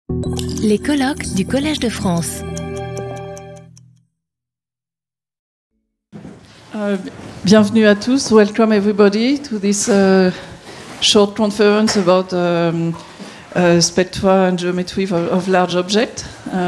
Les colloques du Collège de France. Bienvenue à tous. Welcome everybody to this short conference about spectra and geometry of large objects.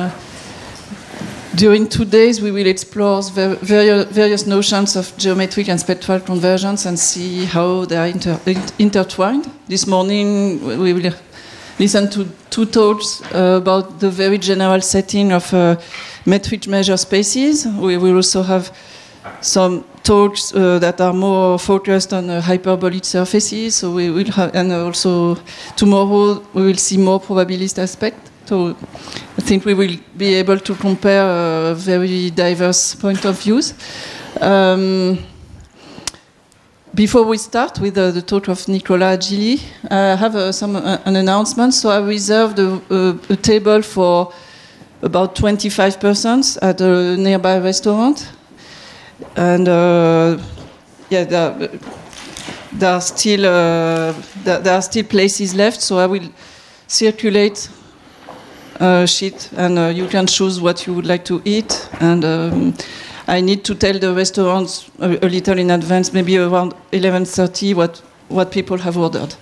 During 2 days, we will explore various notions of geometric and spectral convergence and see how they are intertwined. This morning, we will listen to 2 talks about the very general setting of metric measure spaces. We will also have some talks that are more focused on hyperbolic surfaces. So we will have, and also tomorrow we will see more probabilist aspect. So I think we will be able to compare very diverse point of views. Before we start with the talk of Nicolas Gilly, I have an announcement. So I reserved a table for about 25 persons at a nearby restaurant. And there are still places left, so I will circulate a sheet, and you can choose what you would like to eat. And I need to tell the restaurants a little in advance, maybe around 11:30, what people have ordered.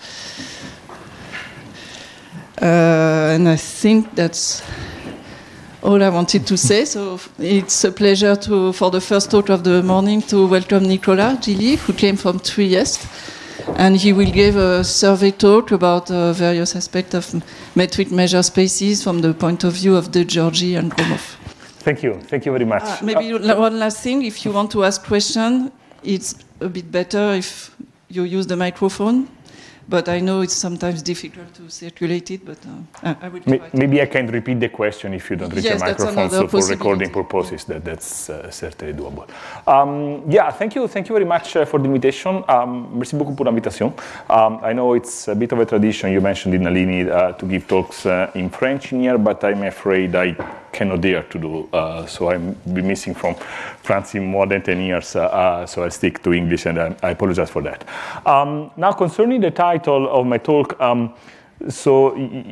And I think that's all I wanted to say. So it's a pleasure for the first talk of the morning to welcome Nicolas Gilly, who came from Trieste, and he will give a survey talk about various aspects of metric measure spaces from the point of view of De Giorgi and Gromov. Thank you very much. Maybe one last thing, if you want to ask questions, it's a bit better if you use the microphone. But I know it's sometimes difficult to circulate it, but I will try. Maybe I can repeat the question if you don't reach the microphone, so for recording purposes, that's certainly doable. Thank you very much for the invitation. Merci beaucoup pour l'invitation. I know it's a bit of a tradition, you mentioned in Nalini, to give talks in French in here, but I'm afraid I cannot dare to do, so I'll be missing from France in more than 10 years, so I'll stick to English, and I apologize for that. Now, concerning the title of my talk, so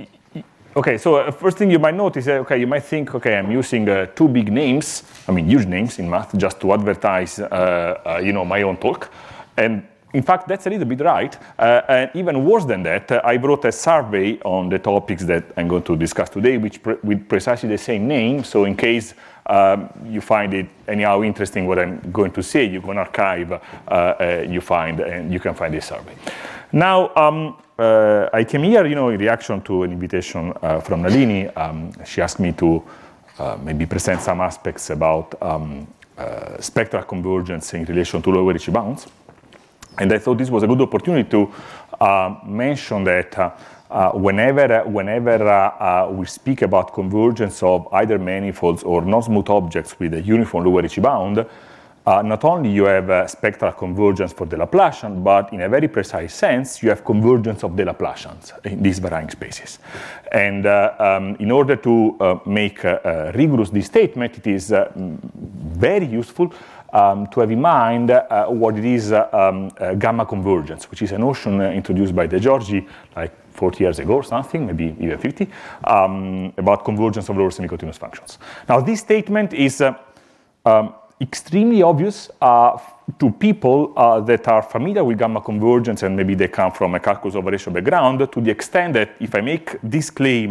first thing you might notice, you might think, I'm using 2 big names, huge names in math, just to advertise, my own talk, and in fact, that's a little bit right, and even worse than that, I wrote a survey on the topics that I'm going to discuss today, with precisely the same name, so in case you find it anyhow interesting what I'm going to say, you can archive, and you can find this survey. Now, I came here, in reaction to an invitation from Nalini. She asked me to maybe present some aspects about spectral convergence in relation to lower Ricci bounds. And I thought this was a good opportunity to mention that whenever we speak about convergence of either manifolds or non-smooth objects with a uniform lower Ricci bound, not only you have spectral convergence for the Laplacian, but in a very precise sense, you have convergence of the Laplacians in these varying spaces. And in order to make rigorous this statement, it is very useful to have in mind what it is gamma convergence, which is a notion introduced by De Giorgi like 40 years ago or something, maybe even 50, about convergence of lower semi-continuous functions. Now, this statement is extremely obvious to people that are familiar with gamma convergence, and maybe they come from a calculus operation background, to the extent that if I make this claim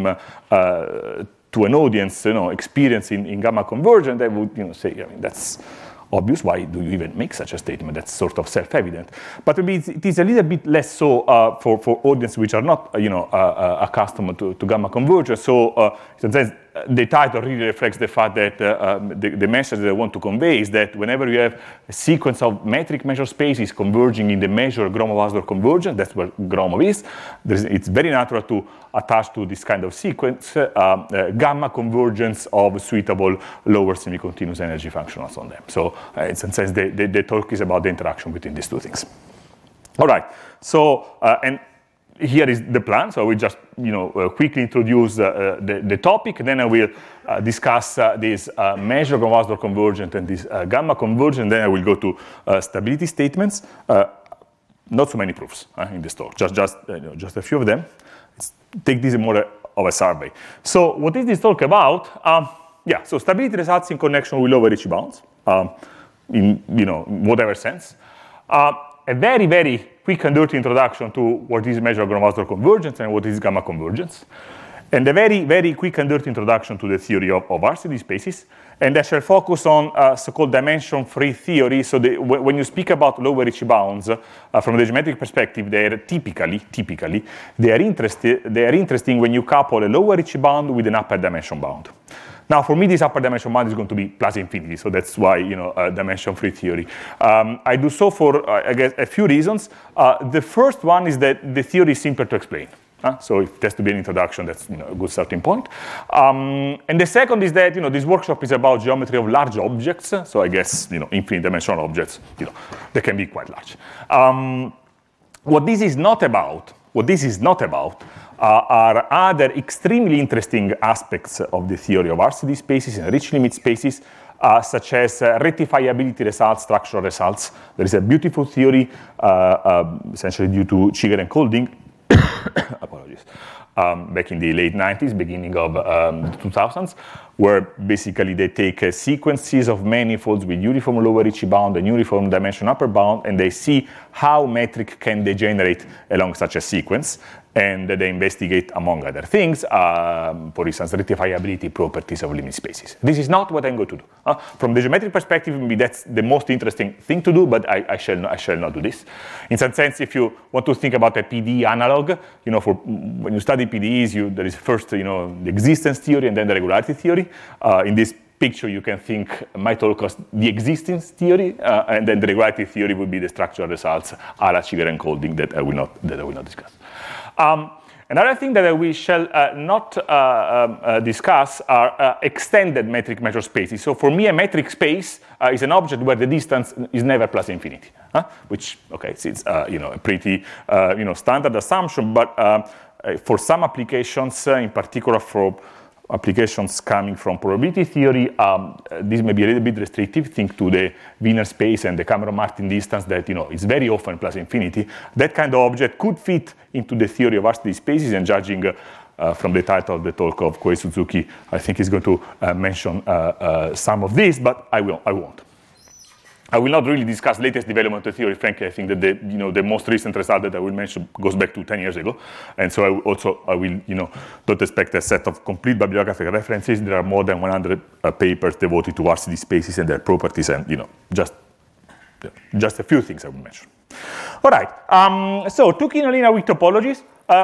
to an audience, experienced in gamma convergence, they would say, that's obvious. Why do you even make such a statement? That's sort of self-evident. But maybe it is a little bit less so for audiences which are not, accustomed to gamma convergence. So, in a sense, the title really reflects the fact that the message that I want to convey is that whenever you have a sequence of metric measure spaces converging in the measure Gromov-Hausdorff convergence, that's where Gromov is, it's very natural to attach to this kind of sequence gamma convergence of suitable lower semi-continuous energy functionals on them. So, in a sense, the talk is about the interaction between these 2 things. All right. So, and here is the plan. So we just, quickly introduce the topic. Then I will discuss this measure Gromov-Hausdorff convergence and this gamma convergence. Then I will go to stability statements. Not so many proofs in this talk. Just a few of them. Take this more a survey. So what is this talk about? So stability results in connection with lower Ricci bounds, in whatever sense. A very, very quick and dirty introduction to what is measured Gromov-Hausdorff convergence and what is gamma convergence. And a very, very quick and dirty introduction to the theory of RCD spaces. And I shall focus on so-called dimension-free theory. So when you speak about lower Ricci bounds, from the geometric perspective, they are typically, they are interesting when you couple a lower Ricci bound with an upper dimension bound. Now, for me, this upper dimension bound is going to be plus infinity, so that's why, dimension-free theory. I do so for, I guess, a few reasons. The first one is that the theory is simpler to explain. So if there's to be an introduction, that's a good starting point. And the second is that this workshop is about geometry of large objects. So I guess infinite dimensional objects, they can be quite large. What this is not about are other extremely interesting aspects of the theory of RCD spaces and rich limit spaces, such as rectifiability results, structural results. There is a beautiful theory, essentially due to Chigger and Kolding, apologies, back in the late 90s, beginning of the 2000s, where basically they take sequences of manifolds with uniform lower Ricci bound and uniform dimension upper bound, and they see how metric can degenerate along such a sequence. And they investigate, among other things, for instance, rectifiability properties of limit spaces. This is not what I'm going to do. From the geometric perspective, maybe that's the most interesting thing to do, but I shall not do this. In some sense, if you want to think about a PDE analog, for when you study PDEs, there is first, the existence theory and then the regularity theory. In this picture, you can think my talk as the existence theory, and then the regularity theory would be the structural results a la Chigger and Kolding that I will not discuss. Another thing that we shall not discuss are extended metric measure spaces. So for me, a metric space is an object where the distance is never plus infinity, which, it's a pretty standard assumption, but for some applications, in particular for applications coming from probability theory, this may be a little bit restrictive. Think to the Wiener space and the Cameron-Martin distance that is very often plus infinity. That kind of object could fit into the theory of RCD spaces, and judging from the title of the talk of Koei Suzuki, I think he's going to mention some of this, but I won't. I will not really discuss latest development of theory. Frankly, I think that the most recent result that I will mention goes back to 10 years ago. And so I will don't expect a set of complete bibliographical references. There are more than 100 papers devoted to RCD spaces and their properties, and just a few things I will mention. All right. So two kinolinear weak topologies.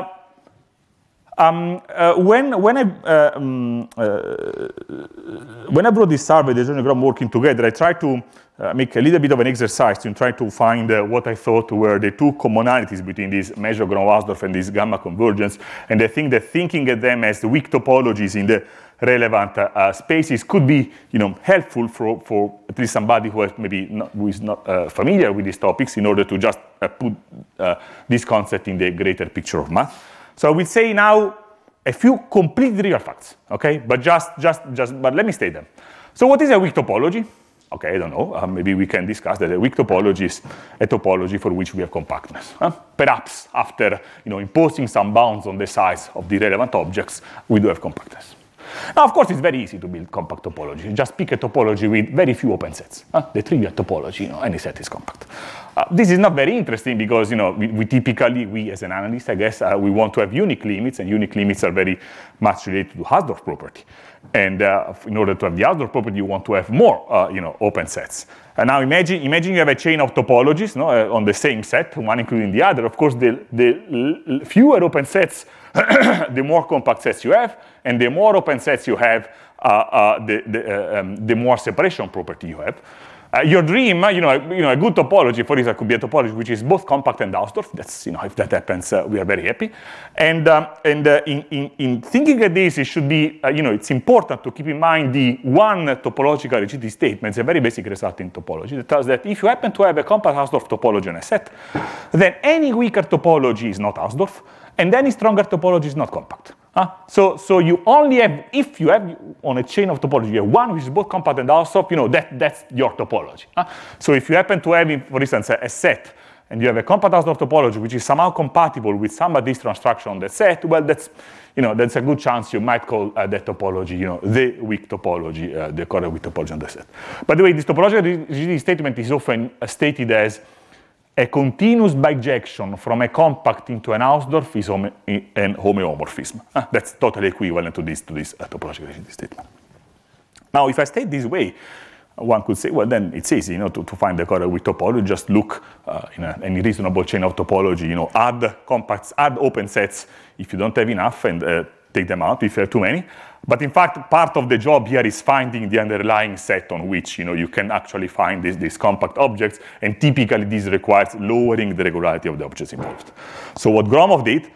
When I brought this survey, the Journey Grom working together, I tried to make a little bit of an exercise to try to find what I thought were the two commonalities between this measure Gromov-Hausdorff and this gamma convergence. And I think that thinking of them as the weak topologies in the relevant spaces could be, helpful for at least somebody who is not familiar with these topics, in order to just put this concept in the greater picture of math. So I will say now a few completely real facts, okay? But but let me state them. So what is a weak topology? Okay, I don't know. Maybe we can discuss that a weak topology is a topology for which we have compactness. Perhaps after imposing some bounds on the size of the relevant objects, we do have compactness. Now, of course, it's very easy to build compact topology. You just pick a topology with very few open sets. The trivial topology, any set is compact. This is not very interesting because, we typically, as an analyst, I guess, we want to have unique limits, and unique limits are very much related to Hausdorff property. And in order to have the Hausdorff property, you want to have more, open sets. And now imagine you have a chain of topologies, on the same set, one including the other. Of course, the fewer open sets, the more compact sets you have, and the more open sets you have, the more separation property you have. Your dream, a good topology, for example, could be a topology which is both compact and Hausdorff. That's, if that happens, we are very happy. And in thinking of this, it should be, it's important to keep in mind the one topological rigidity statement. It's a very basic result in topology that tells that if you happen to have a compact Hausdorff topology on a set, then any weaker topology is not Hausdorff, and any stronger topology is not compact. So you only have, if you have on a chain of topology, you have one which is both compact and Hausdorff, that's your topology. So if you happen to have, for instance, a set and you have a compact Hausdorff topology which is somehow compatible with some additional structure on that set, well, that's a good chance you might call that topology, the weak topology, the correct weak topology on the set. By the way, this topological rigidity statement is often stated as a continuous bijection from a compact into an Hausdorff is an homeomorphism. That's totally equivalent to this topological rigidity statement. Now, if I state this way, one could say, well, then it's easy, to find the correct weak topology. Just look in any reasonable chain of topology, add compacts, add open sets if you don't have enough, and take them out if you have too many. But in fact, part of the job here is finding the underlying set on which you can actually find these compact objects, and typically this requires lowering the regularity of the objects involved. So what Gromov did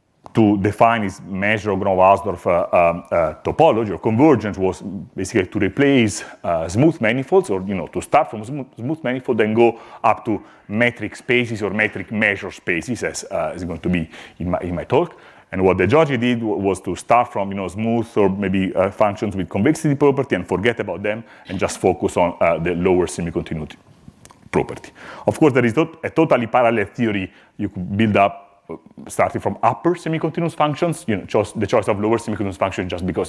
to define his measure of Gromov-Hausdorff topology or convergence was basically to replace smooth manifolds, or to start from smooth manifold and go up to metric spaces or metric measure spaces, as is going to be in my talk. And what De Giorgi did was to start from smooth or maybe functions with convexity property and forget about them and just focus on the lower semi-continuity property. Of course, there is a totally parallel theory you could build up starting from upper semi-continuous functions, the choice of lower semi-continuous function just because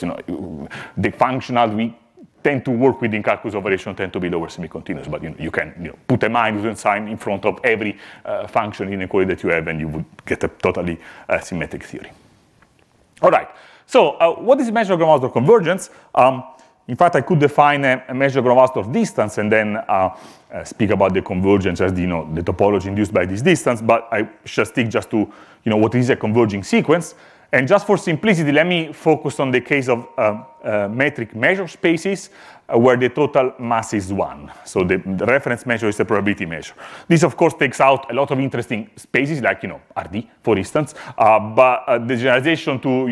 the functional we tend to work with in calculus operation tend to be lower semi-continuous, but you can put a minus sign in front of every function inequality that you have, and you would get a totally symmetric theory. All right. So what is measure of Gromov-Hausdorff convergence? In fact, I could define a measure of Gromov-Hausdorff distance and then speak about the convergence as the topology induced by this distance, but I shall stick just to what is a converging sequence. And just for simplicity, let me focus on the case of metric measure spaces where the total mass is 1. So the reference measure is a probability measure. This, of course, takes out a lot of interesting spaces, like RD, for instance, but the generalization to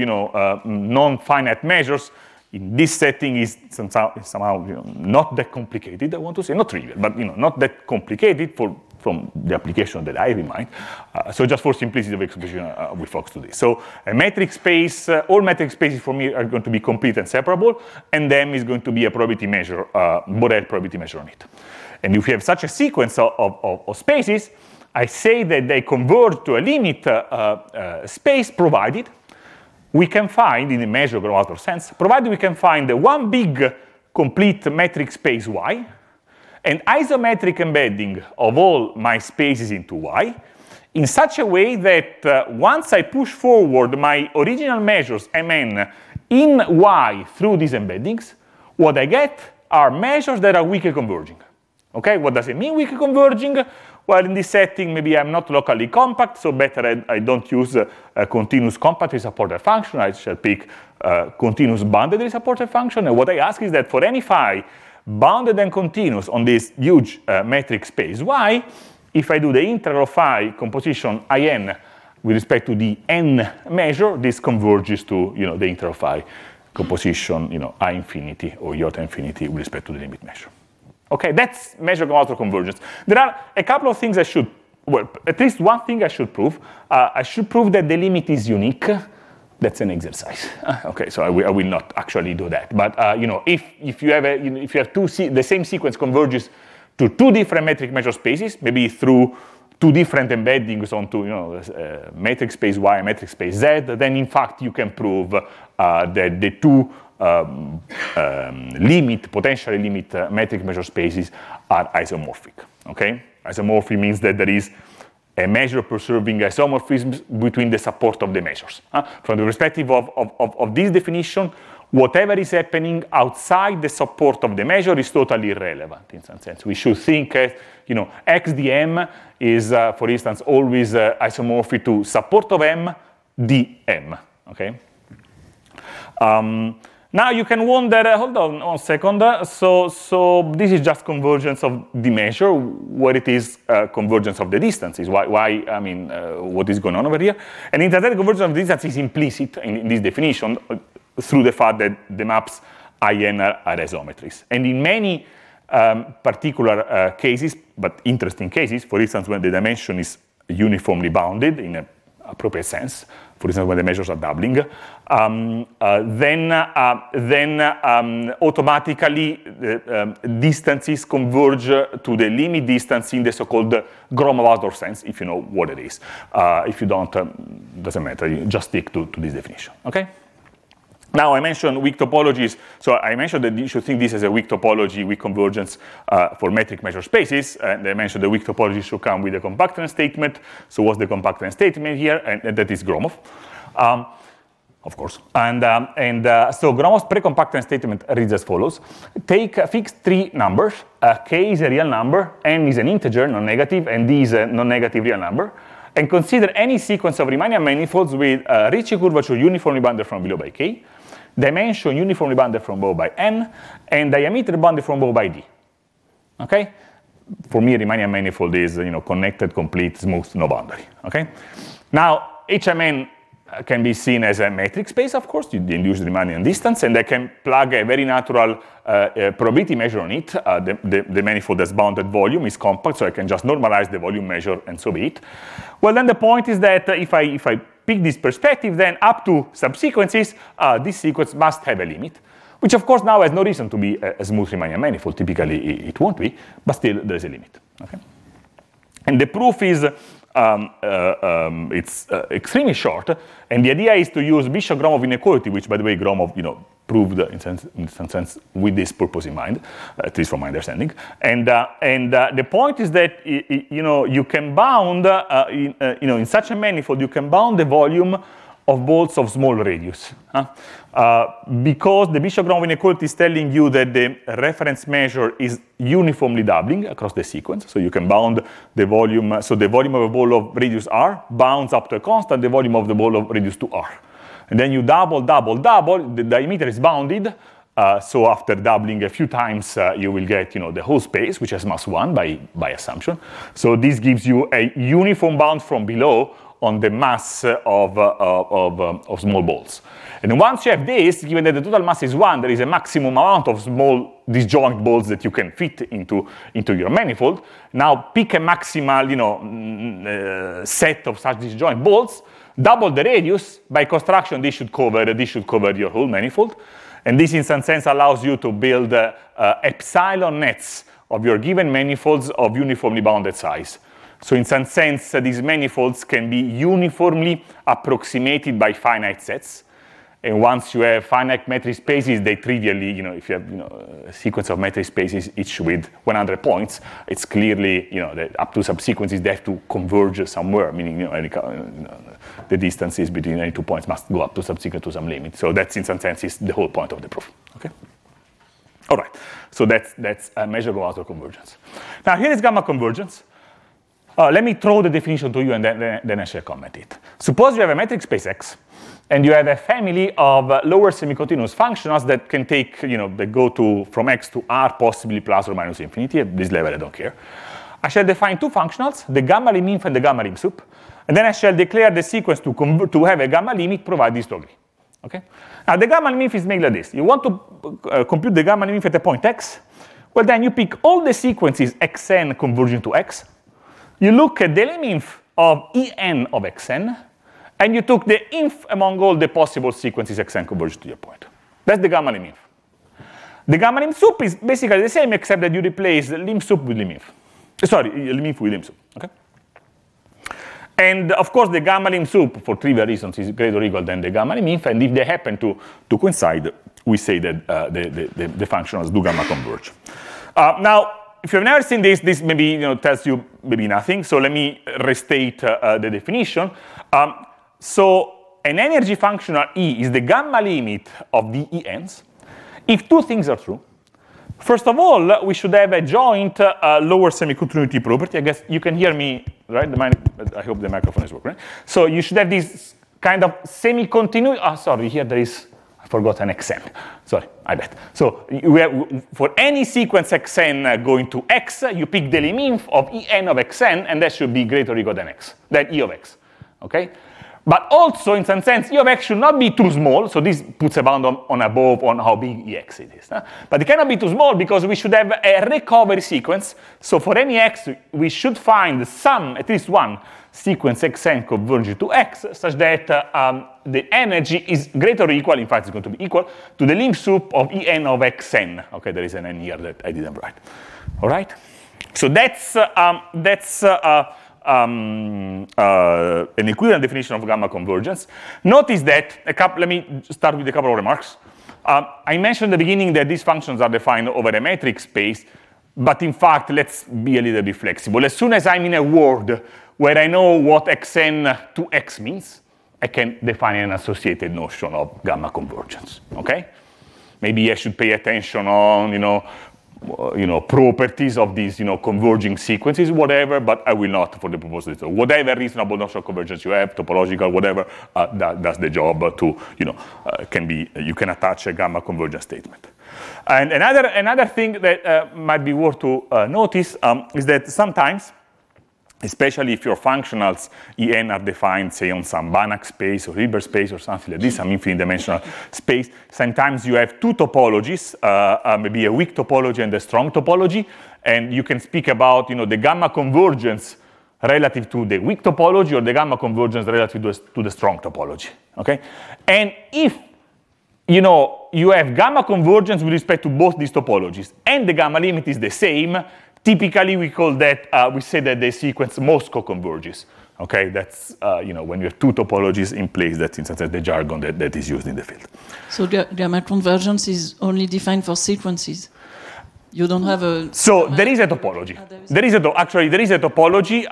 non-finite measures in this setting is somehow not that complicated, I want to say, not trivial, but not that complicated from the application that I have in mind. So just for simplicity of expression, we focus to this. So a metric space, all metric spaces for me are going to be complete and separable, and then is going to be a probability measure, Borel probability measure on it. And if we have such a sequence of spaces, I say that they converge to a limit space provided we can find, in a measure of Gromov-Hausdorff sense, provided we can find one big complete metric space Y, an isometric embedding of all my spaces into Y, in such a way that once I push forward my original measures Mn in Y through these embeddings, what I get are measures that are weakly converging. Okay, what does it mean, weakly converging? Well, in this setting, maybe I'm not locally compact, so better I don't use a continuous compactly supported function. I shall pick continuous boundedly supported function. And what I ask is that for any phi bounded and continuous on this huge metric space Y, if I do the integral of phi composition In with respect to the n measure, this converges to the integral of phi composition I infinity or iota infinity with respect to the limit measure. Okay, that's measure of Gromov-Hausdorff convergence. There are a couple of things at least one thing I should prove. I should prove that the limit is unique. That's an exercise. Okay, so I will not actually do that. But if you have the same sequence converges to two different metric measure spaces, maybe through two different embeddings onto metric space Y and metric space Z, then in fact you can prove that the two potentially limit metric measure spaces are isomorphic. Okay, isomorphic means that there is a measure preserving isomorphism between the support of the measures. From the perspective of this definition, whatever is happening outside the support of the measure is totally irrelevant in some sense. We should think, XDM is, for instance, always isomorphic to support of M, dm. Okay. Now you can wonder, hold on 1 second, so this is just convergence of the measure, where it is convergence of the distances. Why? I mean, what is going on over here? And in that convergence of the distance is implicit in this definition through the fact that the maps In are isometries. And in many particular cases, but interesting cases, for instance, when the dimension is uniformly bounded in a appropriate sense, for instance, when the measures are doubling, then automatically distances converge to the limit distance in the so-called Gromov-Hausdorff sense, if you know what it is. If you don't, doesn't matter. You just stick to this definition. Okay. Now, I mentioned weak topologies. So I mentioned that you should think this as a weak topology, weak convergence for metric measure spaces. And I mentioned the weak topology should come with a compactness statement. So what's the compactness statement here? And that is Gromov, of course. So Gromov's pre-compactness statement reads as follows. Fix three numbers. K is a real number, n is an integer, non-negative, and d is a non-negative real number. And consider any sequence of Riemannian manifolds with Ricci curvature uniformly bounded from below by k, dimension uniformly bounded from above by n, and diameter bounded from above by d. Okay? For me, Riemannian manifold is connected, complete, smooth, no boundary. Okay? Now, HMN can be seen as a metric space, of course. You induce the Riemannian distance, and I can plug a very natural probability measure on it. The manifold has bounded volume, is compact, so I can just normalize the volume measure, and so be it. Well, then the point is that if I pick this perspective, then up to subsequences, this sequence must have a limit, which of course now has no reason to be a smooth Riemannian manifold. Typically, it won't be, but still there's a limit. Okay? And the proof is it's extremely short, and the idea is to use Bishop-Gromov inequality, which, by the way, Gromov proved in some sense with this purpose in mind, at least from my understanding. And the point is that you can bound in such a manifold, you can bound the volume of bolts of small radius, because the Bishop-Gromov inequality is telling you that the reference measure is uniformly doubling across the sequence. So you can bound the volume. So the volume of a ball of radius r bounds up to a constant, the volume of the ball of radius to r. And then you double, the diameter is bounded. So after doubling a few times, you will get the whole space, which has mass 1 by assumption. So this gives you a uniform bound from below on the mass of small balls. And once you have this, given that the total mass is 1, there is a maximum amount of small disjoint balls that you can fit into your manifold. Now pick a maximal set of such disjoint balls, double the radius. By construction, this should cover your whole manifold. And this, in some sense, allows you to build epsilon nets of your given manifolds of uniformly bounded size. So in some sense, these manifolds can be uniformly approximated by finite sets. And once you have finite metric spaces, they trivially, if you have a sequence of metric spaces, each with 100 points, it's clearly, that up to subsequences, they have to converge somewhere, meaning, the distances between any 2 points must go up to subsequent to some limit. So that's, in some sense, is the whole point of the proof. Okay? All right. So that's a measurable outer convergence. Now, here is gamma convergence. Let me throw the definition to you, and then I shall comment it. Suppose you have a metric space X, and you have a family of lower semi-continuous functionals that can take, they go from X to R, possibly plus or minus infinity. At this level, I don't care. I shall define two functionals, the gamma lim inf and the gamma lim sup, and then I shall declare the sequence to have a gamma limit, provide this to agree. Okay? Now, the gamma lim inf is made like this. You want to compute the gamma lim inf at a point X? Well, then you pick all the sequences Xn converging to X. You look at the lim inf of En of Xn, and you took the inf among all the possible sequences Xn converge to your point. That's the gamma lim inf. The gamma lim sup is basically the same, except that you replace lim sup with lim inf. Sorry, lim inf with lim sup. Okay? And of course, the gamma lim sup, for trivial reasons, is greater or equal than the gamma lim inf. And if they happen to coincide, we say that the functionals do gamma converge. Now, if you've never seen this maybe tells you maybe nothing. So let me restate the definition. So an energy functional E is the gamma limit of the ENs if two things are true. First of all, we should have a joint lower semi-continuity property. I guess you can hear me, right? I hope the microphone is working. Right? So you should have this kind of semi-continuity. Sorry, here there is, I forgot an Xn. Sorry, I bet. So for any sequence Xn going to X, you pick the lim inf of En of Xn, and that should be greater or equal than X, than E of X. Okay? But also, in some sense, E of X should not be too small. So this puts a bound on above on how big Ex it is. But it cannot be too small because we should have a recovery sequence. So for any X, we should find some, at least one, sequence xn converging to x, such that the energy is greater or equal, in fact it's going to be equal, to the lim sup of En of xn. Okay, there is an n here that I didn't write. All right? So that's an equivalent definition of gamma convergence. Notice that, let me start with a couple of remarks. I mentioned at the beginning that these functions are defined over a metric space, but in fact, let's be a little bit flexible. As soon as I'm in a world where I know what xn to x means, I can define an associated notion of gamma convergence, okay? Maybe I should pay attention on, properties of these, converging sequences, whatever, but I will not for the purpose of this. Whatever reasonable notion of convergence you have, topological, whatever, that does the job to, you can attach a gamma convergence statement. And another thing that might be worth to notice is that sometimes, especially if your functionals En are defined, say, on some Banach space or Hilbert space or something like this, some infinite dimensional space, sometimes you have two topologies, maybe a weak topology and a strong topology, and you can speak about, the gamma convergence relative to the weak topology or the gamma convergence relative to the strong topology, okay? And if, you have gamma convergence with respect to both these topologies, and the gamma limit is the same, typically we call that, we say that the sequence Moscow converges. Okay, that's, when you have two topologies in place, that's in some sense the jargon that is used in the field. So gamma convergence is only defined for sequences? You don't have a... So there is a topology. There is a topology,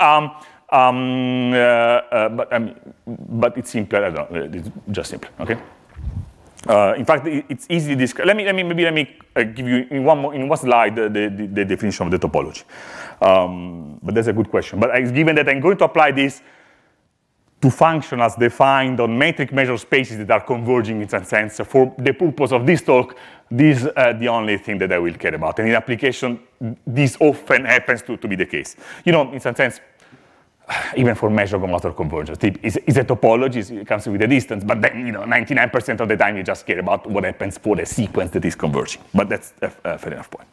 but it's simpler, I don't know, it's just simple, okay? In fact, it's easily described. Let me give you in one slide the definition of the topology. But that's a good question. But given that I'm going to apply this to functionals defined on metric measure spaces that are converging in some sense, for the purpose of this talk, this is the only thing that I will care about. And in application, this often happens to be the case. In some sense, even for measurable motor convergence, it's a topology, it comes with a distance, but then 99% of the time you just care about what happens for a sequence that is converging. But that's a fair enough point.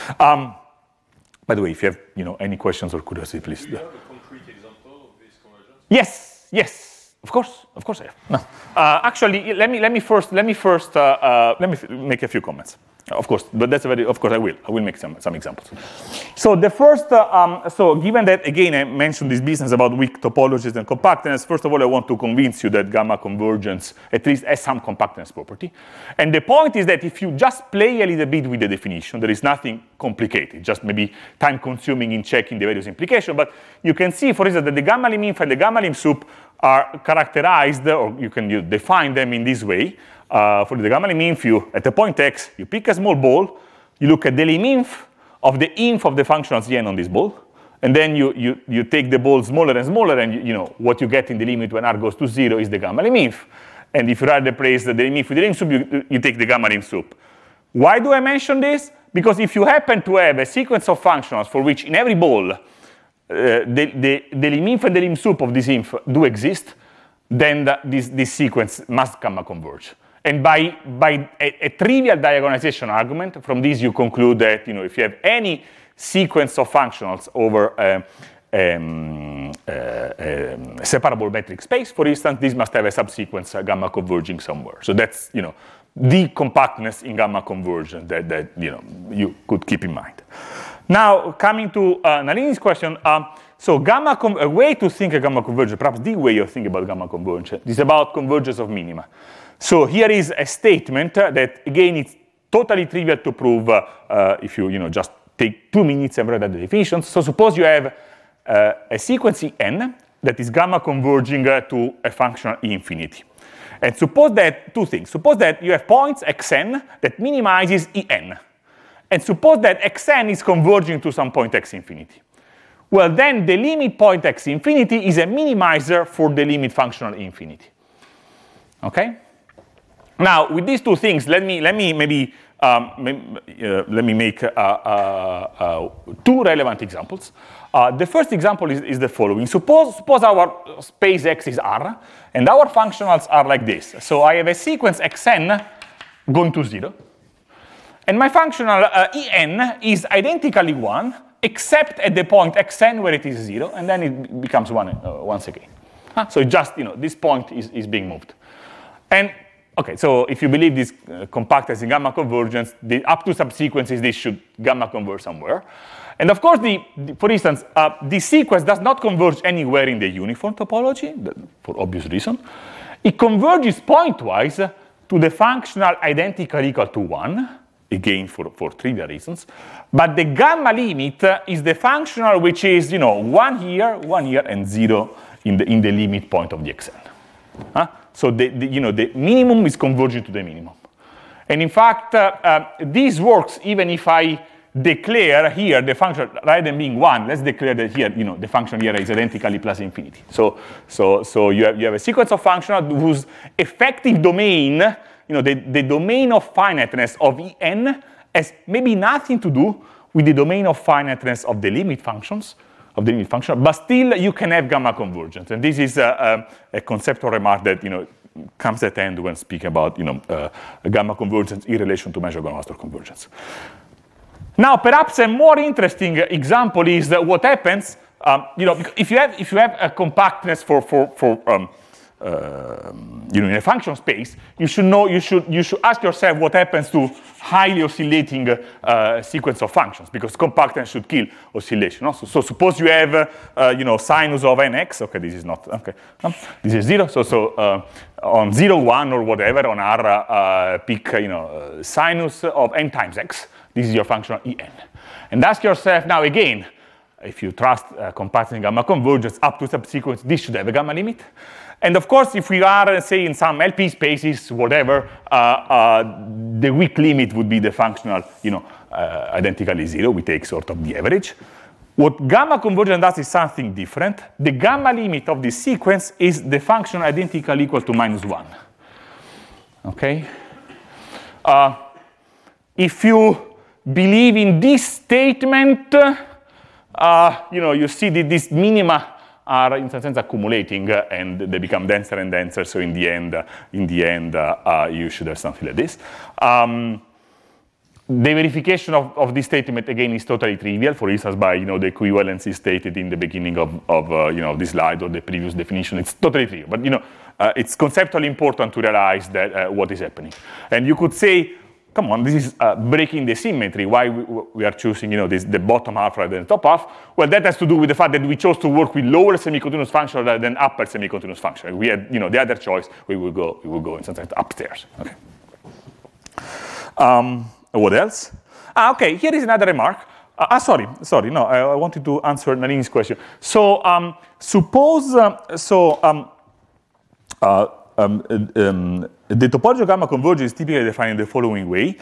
By the way, if you have any questions or curiosity, please. Do you have a concrete example of this convergence? Yes, of course I have. No. Actually, let me first make a few comments. Of course, but that's of course I will make some examples. So the first, so given that, again, I mentioned this business about weak topologies and compactness, first of all, I want to convince you that gamma convergence at least has some compactness property. And the point is that if you just play a little bit with the definition, there is nothing complicated, just maybe time consuming in checking the various implications, but you can see, for instance, that the gamma lim inf and the gamma lim sup are characterized, or you can define them in this way. For the gamma lim inf, at the point x, you pick a small ball, you look at the lim inf of the functional Cn on this ball, and then you take the ball smaller and smaller, and what you get in the limit when r goes to 0 is the gamma lim inf. And if you rather replace the lim inf with the lim sup, you take the gamma lim sup. Why do I mention this? Because if you happen to have a sequence of functionals for which in every ball the lim inf and the lim sup of this inf do exist, then this sequence must gamma converge. And by a trivial diagonalization argument, from this you conclude that if you have any sequence of functionals over a separable metric space, for instance, this must have a subsequence gamma converging somewhere. So that's the compactness in gamma convergence that you could keep in mind. Now coming to Nalini's question, so a way to think of gamma convergence, perhaps the way you think about gamma convergence, is about convergence of minima. So here is a statement that, again, it's totally trivial to prove if you just take 2 minutes and write out the definitions. So suppose you have a sequence En that is gamma converging to a function infinity. And suppose that, two things. Suppose that you have points xn that minimizes En. And suppose that xn is converging to some point x infinity. Well, then the limit point x infinity is a minimizer for the limit functional infinity. Okay? Now, with these two things, let me make two relevant examples. The first example is the following. Suppose our space X is R, and our functionals are like this. So I have a sequence Xn going to 0, and my functional En is identically 1 except at the point xn where it is 0, and then it becomes 1 once again. So just, this point is being moved. And, okay, so if you believe this compactness in gamma convergence, up to subsequences, this should gamma converge somewhere. And of course, for instance, this sequence does not converge anywhere in the uniform topology, for obvious reason. It converges pointwise to the functional identical equal to 1, again for trivial reasons. But the gamma limit is the functional which is 1 here, and 0 in the limit point of the xn. So the minimum is converging to the minimum. And in fact, this works even if I declare here the function, rather than being 1, let's declare that here, the function here is identically plus infinity. So you have a sequence of functions whose effective domain, the domain of finiteness of En has maybe nothing to do with the domain of finiteness of the limit functions, but still you can have gamma convergence. And this is a conceptual remark that comes at end when speaking about gamma convergence in relation to measure-Gromov convergence. Now, perhaps a more interesting example is what happens, if you have a compactness in a function space, you should ask yourself what happens to highly oscillating sequence of functions, because compactness should kill oscillation. So suppose you have sinus of nx. Okay, this is not okay. This is 0. So on 0, 1 or whatever on R, pick sinus of n times x. This is your function En. And ask yourself now again, if you trust compactness in gamma convergence up to subsequence, this should have a gamma limit. And of course, if we are, say, in some LP spaces, whatever, the weak limit would be the functional, identically 0. We take sort of the average. What gamma convergence does is something different. The gamma limit of this sequence is the function identically equal to -1. Okay? If you believe in this statement, you see that these minima are in some sense accumulating and they become denser and denser. So in the end, you should have something like this. The verification of this statement again is totally trivial. For instance, by the equivalency stated in the beginning of this slide or the previous definition, it's totally trivial. But it's conceptually important to realize that what is happening. And you could say, come on, this is breaking the symmetry. Why we are choosing, the bottom half rather than top half? Well, that has to do with the fact that we chose to work with lower semi-continuous function rather than upper semi-continuous function. We had, the other choice. We will go in some sense upstairs. Okay. What else? Okay. Here is another remark. Sorry. No, I wanted to answer Nalini's question. So suppose the topology of gamma convergence is typically defined in the following way.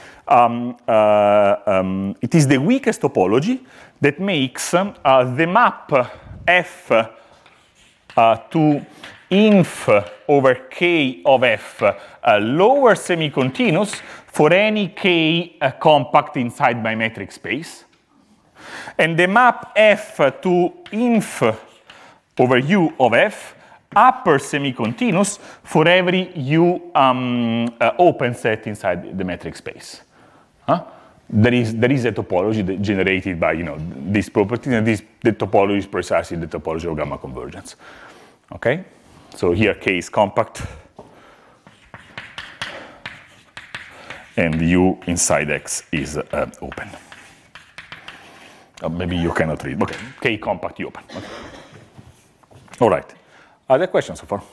It is the weakest topology that makes the map F to inf over k of F lower semi-continuous for any k compact inside my metric space. And the map F to inf over U of F upper semi-continuous for every U open set inside the metric space. There is a topology generated by this property, and the topology is precisely the topology of gamma convergence. Okay, so here K is compact, and U inside X is open. Maybe you cannot read. Okay, K compact, U open. Okay. All right. Other questions so far?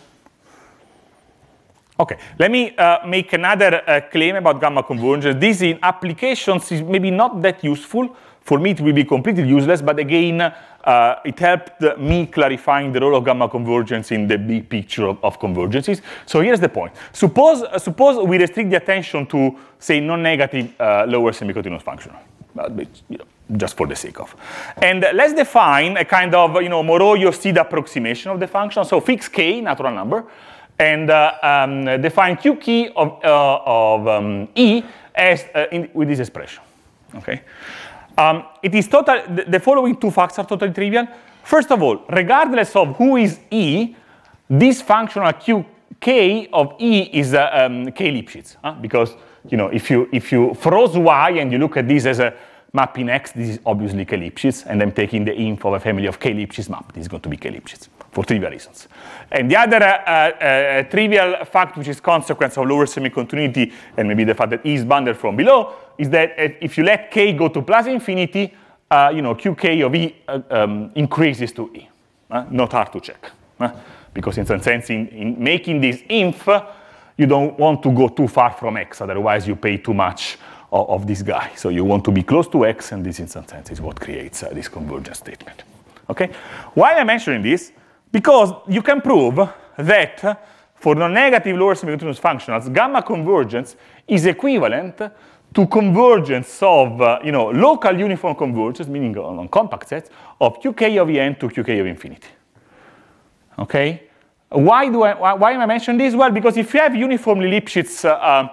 Okay, let me make another claim about gamma convergence. This in applications is maybe not that useful. For me, it will be completely useless, but again, it helped me clarifying the role of gamma convergence in the big picture of convergences. So here's the point. Suppose we restrict the attention to, say, non-negative lower semi-continuous function. Just for the sake of. And let's define a kind of, Moreau-Yosida approximation of the function. So fix k, natural number, and define q key of E as with this expression. Okay. It is total. The following two facts are totally trivial. First of all, regardless of who is E, this functional q k of E is k Lipschitz, because if you froze y and you look at this as a mapping X, this is obviously K-Lipschitz, and I'm taking the inf of a family of K-Lipschitz map. This is going to be K-Lipschitz for trivial reasons. And the other trivial fact, which is consequence of lower semi-continuity, and maybe the fact that E is bounded from below, is that if you let K go to plus infinity, QK of E increases to E. Not hard to check. Because in some sense, in making this inf, you don't want to go too far from X, otherwise you pay too much of this guy. So you want to be close to X, and this in some sense is what creates this convergence statement. Okay? Why am I mentioning this? Because you can prove that for non-negative lower semi-continuous functionals, gamma convergence is equivalent to convergence of local uniform convergence, meaning on compact sets, of QK of En to QK of infinity. Okay? Why am I mentioning this? Well, because if you have uniformly Lipschitz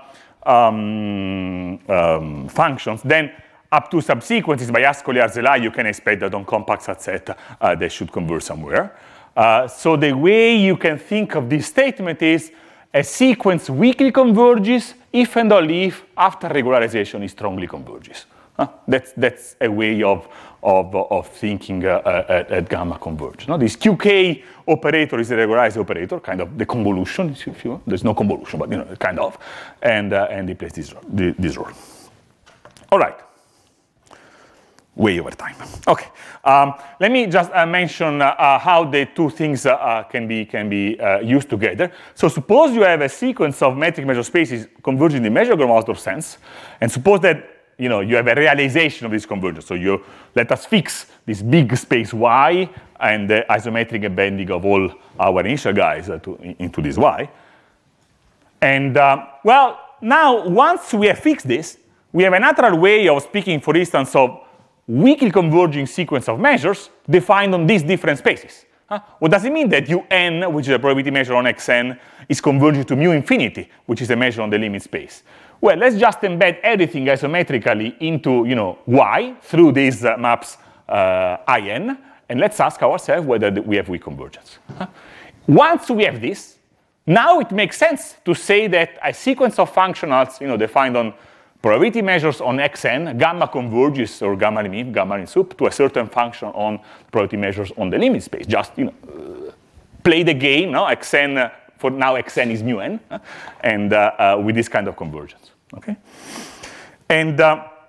functions, then up to subsequences by Ascoli-Arzelai, you can expect that on compact subset they should converge somewhere. So the way you can think of this statement is a sequence weakly converges if and only if after regularization it strongly converges. That's a way of thinking at gamma converge. This QK operator is a regularized operator, kind of the convolution, if you want. There's no convolution, but kind of, and it plays this role. All right. Way over time. Okay. Let me just mention how the two things can be used together. So suppose you have a sequence of metric measure spaces converging in the measure Gromov-Hausdorff sense, and suppose that you have a realization of this convergence. So you let us fix this big space Y and the isometric embedding of all our initial guys into this Y. And well, now once we have fixed this, we have a natural way of speaking, for instance, of weakly converging sequence of measures defined on these different spaces. What does it mean that UN, which is a probability measure on Xn, is converging to mu infinity, which is a measure on the limit space? Well, let's just embed everything isometrically into Y through these maps In, and let's ask ourselves whether we have weak convergence. Once we have this, now it makes sense to say that a sequence of functionals defined on probability measures on Xn, gamma converges or gamma limit, gamma in sup, to a certain function on probability measures on the limit space. Just play the game. Xn for now Xn is mu n, and with this kind of convergence. Okay, and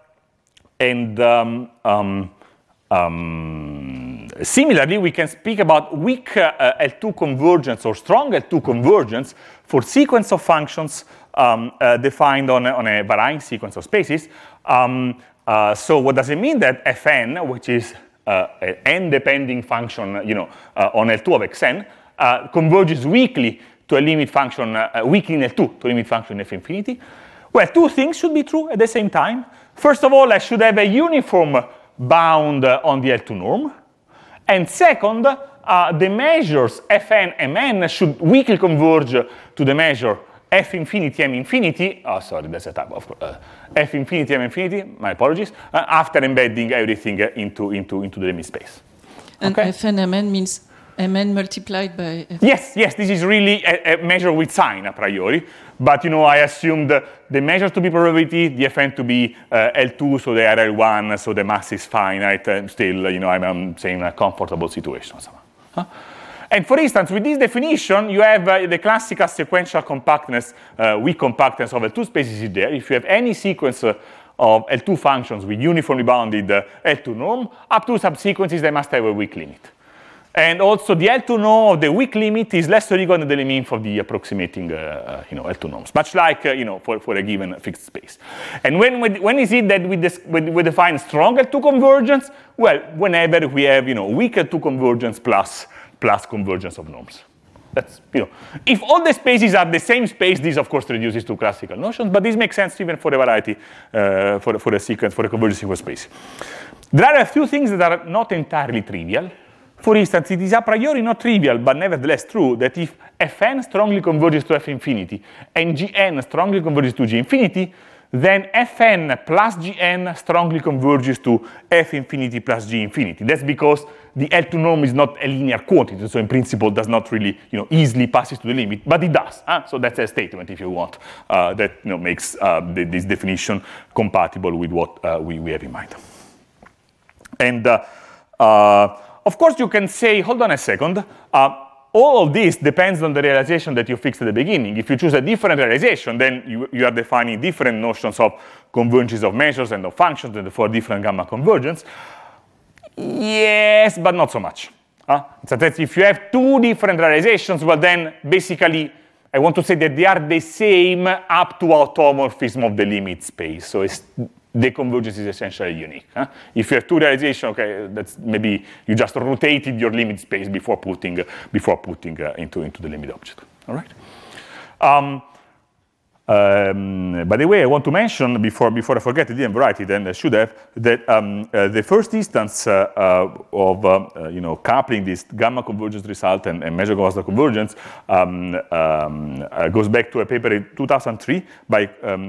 similarly, we can speak about weak L2 convergence or strong L2 convergence for sequence of functions defined on a varying sequence of spaces. So what does it mean that Fn, which is an n-depending function, on L2 of Xn, converges weakly to a limit function, weakly in L2 to a limit function F infinity? Well, two things should be true at the same time. First of all, I should have a uniform bound on the L2 norm. And second, the measures Fn and Mn should weakly converge to the measure F infinity M infinity. Oh, sorry, that's a typo. F infinity M infinity. My apologies. After embedding everything into the limit space. And okay? Fn and Mn means Mn multiplied by F. Yes. This is really a measure with sign a priori. But I assumed the measures to be probability, the Fn to be L2, so they are L1, so the mass is finite. Still, I'm saying a comfortable situation somehow. And for instance, with this definition, you have the classical sequential compactness, weak compactness of L2 spaces is there. If you have any sequence of L2 functions with uniformly bounded L2 norm, up to subsequences, they must have a weak limit. And also, the L2 norm of the weak limit is less rigorous than the limit of the approximating, L2 norms, much like, for a given fixed space. And when is it that we define strong L2 convergence? Well, whenever we have, weak L2 convergence plus convergence of norms. That's, if all the spaces are the same space, this of course reduces to classical notions, but this makes sense even for a variety, for a sequence, for a convergence sequence space. There are a few things that are not entirely trivial. For instance, it is a priori not trivial, but nevertheless true, that if Fn strongly converges to F infinity and Gn strongly converges to G infinity, then Fn plus Gn strongly converges to F infinity plus G infinity. That's because the L2 norm is not a linear quantity, so in principle does not really easily passes to the limit, but it does. So that's a statement, if you want, that makes this definition compatible with what we have in mind. And of course, you can say, hold on a second, all of this depends on the realization that you fixed at the beginning. If you choose a different realization, then you are defining different notions of convergence of measures and of functions, and therefore different gamma convergence. Yes, but not so much. So that if you have two different realizations, well then basically I want to say that they are the same up to automorphism of the limit space. So the convergence is essentially unique. If you have two realizations, okay, that's maybe you just rotated your limit space before putting into the limit object. All right. By the way, I want to mention before I forget, I didn't write it, and I should have, that the first instance of coupling this gamma convergence result and measure Gauss convergence goes back to a paper in 2003 by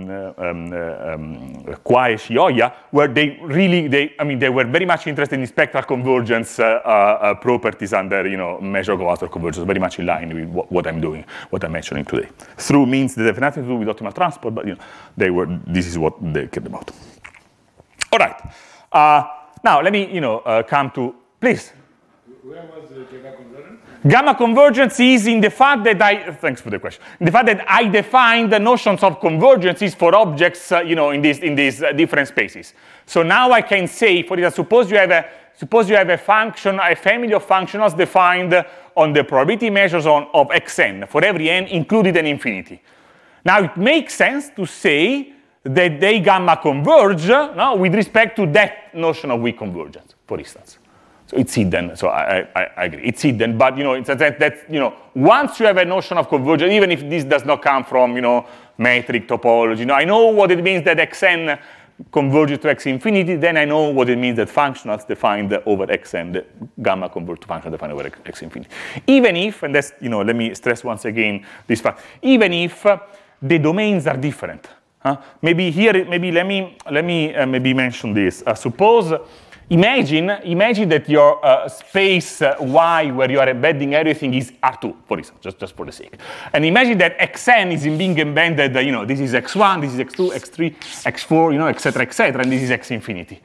Kwai and Shioya, where they were very much interested in spectral convergence properties under measure Gauss convergence, very much in line with what I'm doing, what I'm mentioning today. Through means that have nothing to do with optimal transport, but this is what they cared about. All right. Now let me come to, please. Where was the gamma convergence? Gamma convergence is in the fact that thanks for the question. In the fact that I defined the notions of convergences for objects, in these different spaces. So now I can say, for instance, suppose you have a function, a family of functionals defined on the probability measures of xn for every n included an infinity. Now it makes sense to say that they gamma converge with respect to that notion of weak convergence, for instance. So it's hidden. So I agree, it's hidden. But it's a sense that once you have a notion of convergence, even if this does not come from metric topology, I know what it means that xn converges to x infinity. Then I know what it means that functionals defined over xn, the gamma converge to functions defined over x infinity. Even if, and that's let me stress once again this fact, even if the domains are different. Maybe let me mention this. Suppose, imagine that your space Y, where you are embedding everything, is R2, for instance, just for the sake. And imagine that Xn is being embedded. This is X1, this is X2, X3, X4, etc., and this is X infinity.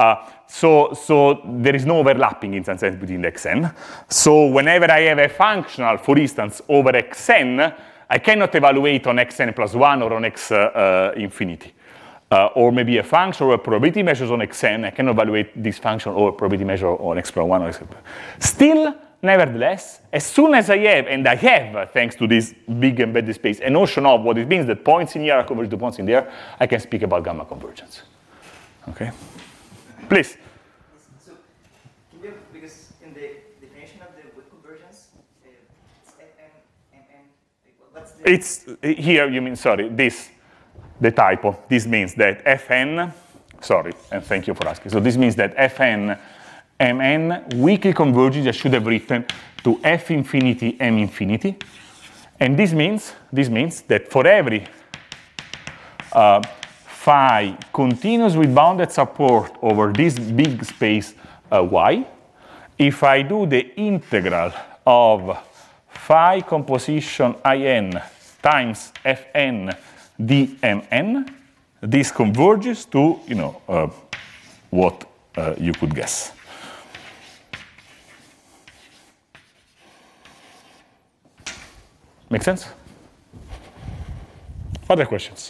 So there is no overlapping in some sense between the Xn. So whenever I have a functional, for instance, over Xn, I cannot evaluate on xn plus 1 or on x infinity. Or maybe a function or a probability measures on xn, I can evaluate this function or probability measure on x plus 1 or x. Still, nevertheless, as soon as I have, thanks to this big embedded space, a notion of what it means that points in here are converged to points in there, I can speak about gamma convergence. Okay? Please. So, because in the definition of the weak convergence, it's Fn, Mn, what's the... It's, here you mean, sorry, this, the typo. This means that Fn, sorry, and thank you for asking. So this means that Fn, Mn weakly converges, I should have written, to F infinity, M infinity. And this means that for every phi continuous with bounded support over this big space Y, if I do the integral of phi composition In times Fn dmn, this converges to what you could guess. Make sense? Other questions?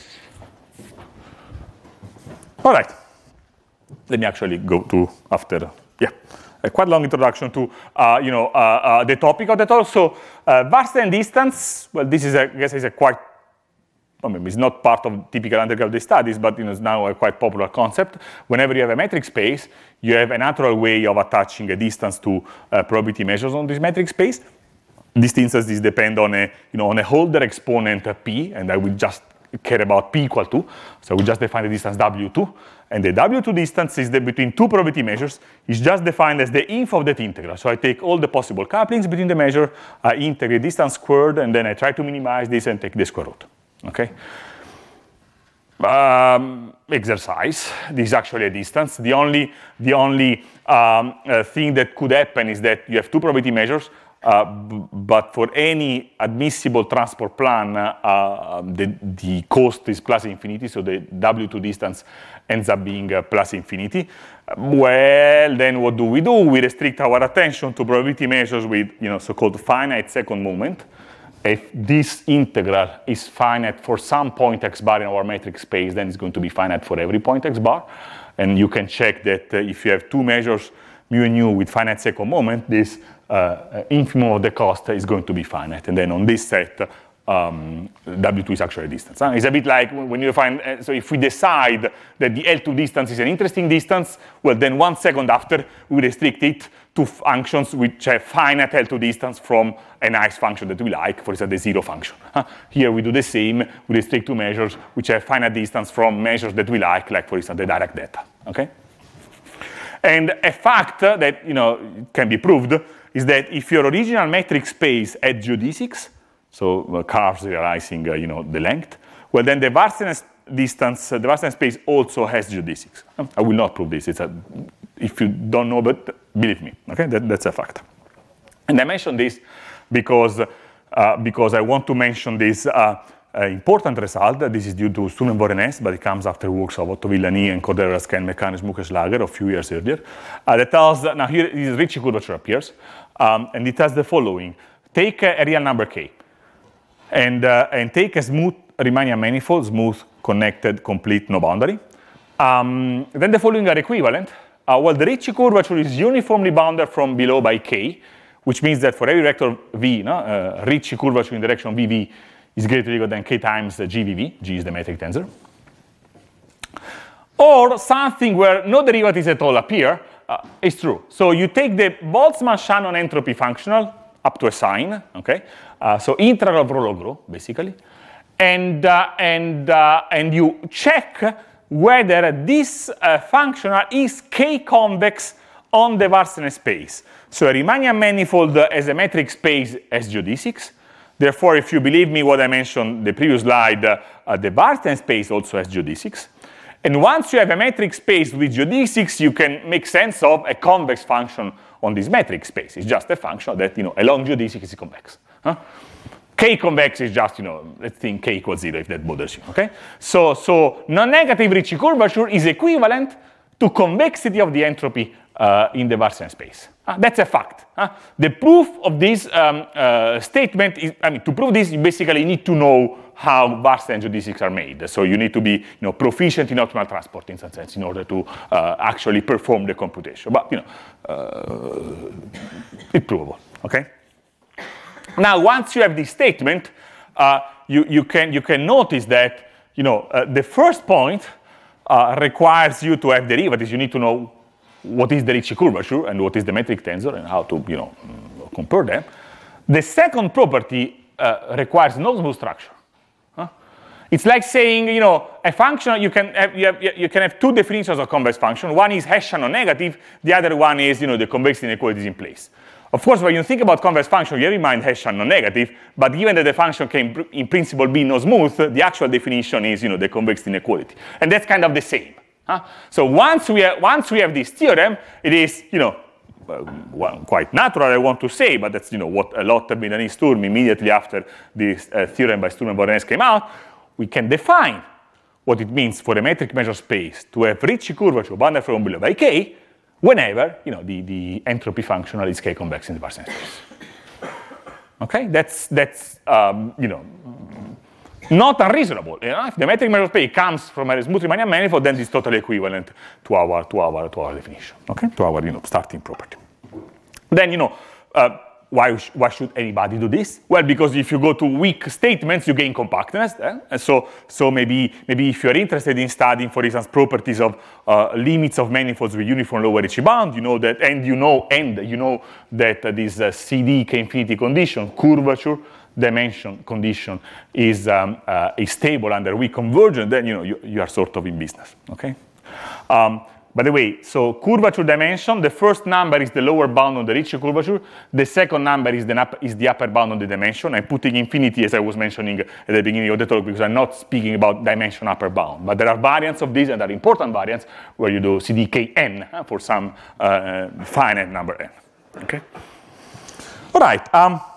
All right. Let me actually go to after, a quite long introduction to, the topic of the talk. So, vast and distance, well, this is, I guess, is a quite, it's not part of typical undergraduate studies, but it's now a quite popular concept. Whenever you have a metric space, you have a natural way of attaching a distance to probability measures on this metric space. Distances depend on a Holder exponent P, and I will just care about P equal to. So we just define the distance W2. And the W2 distance is between two probability measures. It's just defined as the inf of that integral. So I take all the possible couplings between the measure, I integrate distance squared, and then I try to minimize this and take the square root. Okay? Exercise. This is actually a distance. The only thing that could happen is that you have two probability measures. but for any admissible transport plan, the cost is plus infinity, so the W2 distance ends up being plus infinity. Well, then what do? We restrict our attention to probability measures with so-called finite second moment. If this integral is finite for some point x bar in our metric space, then it's going to be finite for every point x bar. And you can check that if you have two measures, mu and nu, with finite second moment, this infimum of the cost is going to be finite. And then on this set, W2 is actually a distance. It's a bit like when you find, so if we decide that the L2 distance is an interesting distance, well, then 1 second after, we restrict it to functions which have finite L2 distance from a nice function that we like, for example, the zero function. Here we do the same, we restrict to measures which have finite distance from measures that we like, for example, the direct data, okay? And a fact that, can be proved is that if your original metric space had geodesics, so curves realizing, the length, well, then the Varseness distance, the Varseness space also has geodesics. I will not prove this. If you don't know, but believe me, okay? That's a fact. And I mention this because I want to mention this important result. This is due to Sturm and Voronezh, but it comes after works of Otto Villani and Cordero-Raskin, Mechanis, Mukesh-Lager a few years earlier. That tells, now here this Ricci curvature appears, and it has the following. Take a real number k, and take a smooth Riemannian manifold, smooth, connected, complete, no boundary. Then the following are equivalent. Well, the Ricci curvature is uniformly bounded from below by k, which means that for every vector v, Ricci curvature in direction vv is greater or equal than k times gvv. G is the metric tensor. Or something where no derivatives at all appear is true. So you take the Boltzmann-Shannon entropy functional up to a sign, okay? So integral of rho log rho, basically. And you check whether this functional is k-convex on the Varseness space. So a Riemannian manifold as a metric space has geodesics. Therefore, if you believe me what I mentioned in the previous slide, the Varseness space also has geodesics. And once you have a metric space with geodesics, you can make sense of a convex function on this metric space. It's just a function that, along geodesics is convex. K convex is just, let's think k equals 0 if that bothers you, okay? So non-negative Ricci curvature is equivalent to convexity of the entropy in the Varseness space. That's a fact. The proof of this statement is, to prove this, you basically need to know how Varseness geodesics are made. So you need to be, proficient in optimal transport in some sense in order to actually perform the computation. But, it's provable, okay? Now, once you have this statement, you can notice that the first point requires you to have derivatives. You need to know what is the Ricci curvature and what is the metric tensor and how to compare them. The second property requires no smooth structure. It's like saying a function you can have two definitions of convex function. One is Hessian or negative. The other one is the convexity inequality is in place. Of course, when you think about convex function, you have in mind Hessian non-negative, but given that the function can in principle be no smooth, the actual definition is the convexity inequality. And that's kind of the same. So once we have this theorem, it is quite natural, I want to say, but that's what a lot of Villani Sturm immediately after this theorem by Sturm and Voronezh came out. We can define what it means for a metric measure space to have Ricci curvature bounded from below by k, whenever the entropy functional is k-convex in the Varseness space. Okay, that's not unreasonable. If the metric measure space comes from a smooth Riemannian manifold, then it's totally equivalent to our definition. Okay, to our starting property. Then why should anybody do this? Well, because if you go to weak statements, you gain compactness. And so maybe if you're interested in studying, for instance, properties of limits of manifolds with uniform lower Ricci bound, you know that this CD k infinity condition, curvature dimension condition, is stable under weak convergence. Then you are sort of in business. Okay. By the way, so curvature dimension, the first number is the lower bound on the Ricci curvature. The second number is the upper bound on the dimension. I'm putting infinity, as I was mentioning at the beginning of the talk, because I'm not speaking about dimension upper bound. But there are variants of this, and there are important variants, where you do CDKN for some finite number n. Okay? All right.